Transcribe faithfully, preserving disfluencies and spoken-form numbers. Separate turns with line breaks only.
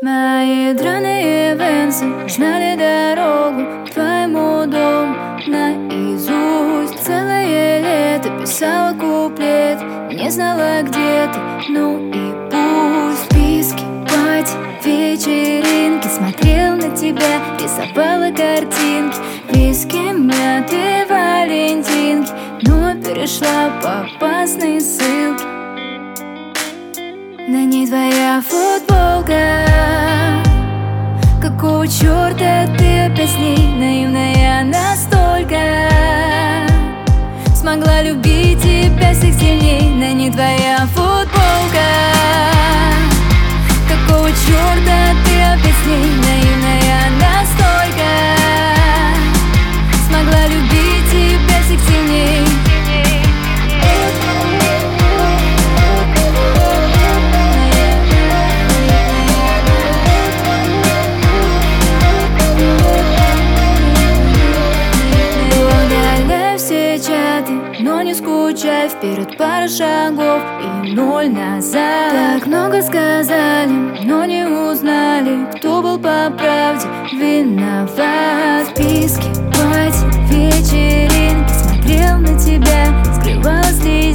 Мои драные венсы знали дорогу к твоему дому наизусть. Целое лето писала куплет, не знала, где ты, ну и пусть. Списки, пати, вечеринки, смотрел на тебя, рисовала картинки. Виски, мяты, валентинки, но перешла по опасной ссылке. На ней твоя футболка. Какого черта ты опять с ней? Наивная настолько. Смогла любить тебя всех сильней. На ней твоя футболка. Какого черта ты опять с ней? Наивная настолько. Смогла любить тебя всех сильней. Но не скучай, вперед пара шагов и ноль назад. Так много сказали, но не узнали, кто был по правде виноват. Списки, пати, вечеринки, смотрел на тебя, скрывалась ли